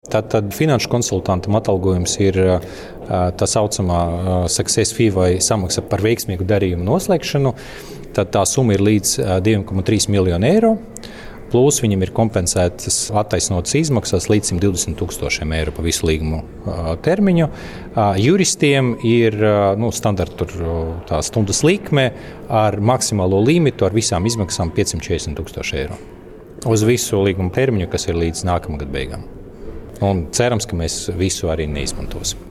Tad finanšu konsultantam atalgojums ir tā saucamā success fee vai samaksa par veiksmīgu darījumu noslēgšanu. Tad tā summa ir līdz 2,3 miljonu eiro. Plus viņam ir kompensētas attaisnotas izmaksas līdz 120,000 eiro pa visu līgumu termiņu. Juristiem ir standarta tā stundas likme ar maksimālo limitu ar visām izmaksām 540,000 eiro. Uz visu līguma termiņu, kas ir līdz nākamā gada beigām. Un cerams, ka mēs visu arī neizmantosim.